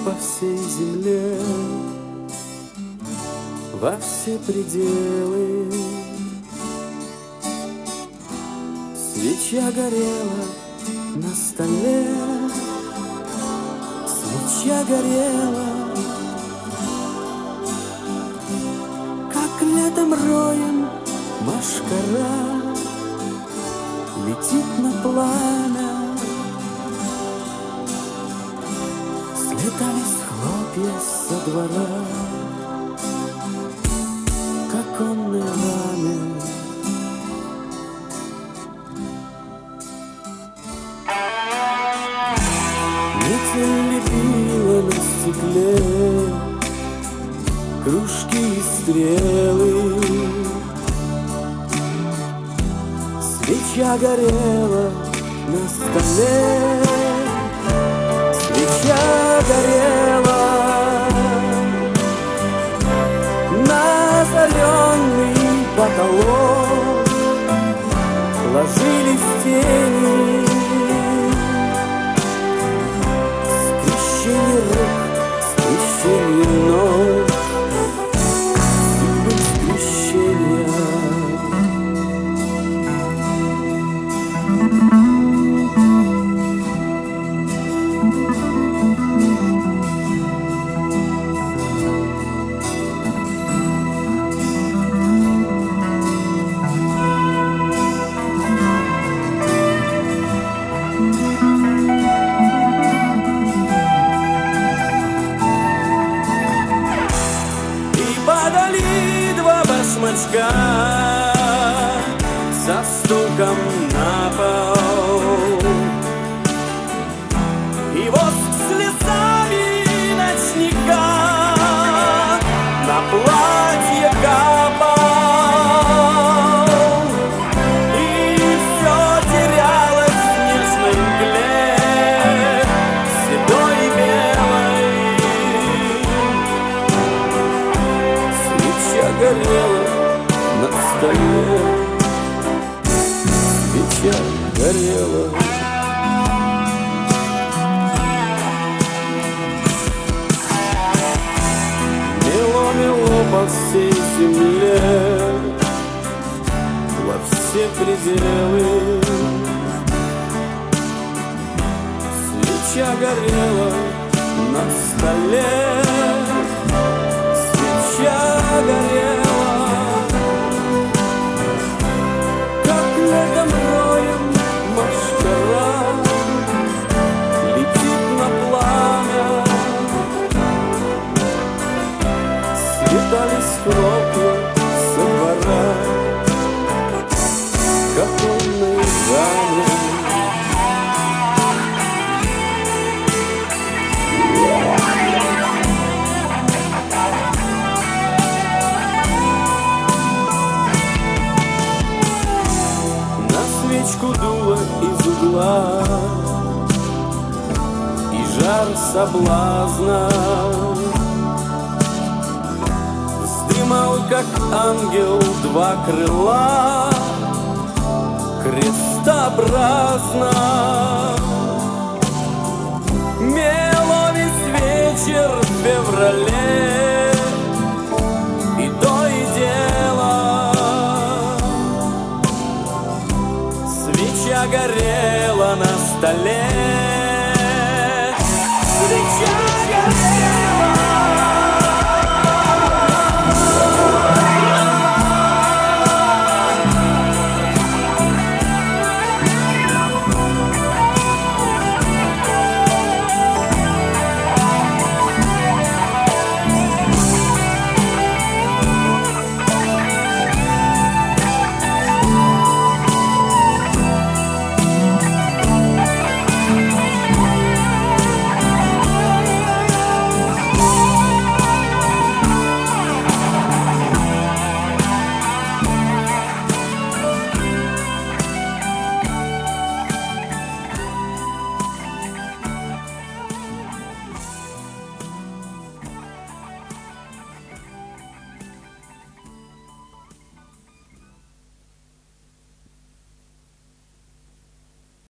по всей земле, во все пределы. Свеча горела на столе, свеча горела, как летом роем мошкара летит на пламя. Слетались хлопья со двора, как конное ламе. Метель лепила на стекле кружки и стрелы. Свеча горела на столе, свеча горела, на озаренный потолок ложились тени. Скрещение рук, скрещение ног, судьбы скрещения. Башмачка со стуком на пол, и воск слезами ночника на платье капал, и все терялось в нежной мгле, седой и белой. Свеча горела на столе, свеча горела. Мело-мело по всей земле, во все пределы. Свеча горела на столе, свеча горела. Летом роем мошкара летит на пламя. Слетались хлопья со двора, как конное ламе. Свечку дуло из угла, и жар соблазна вздымал, как ангел, два крыла крестообразно. Мело весь вечер в феврале, и то и дело свеча горела на столе, свеча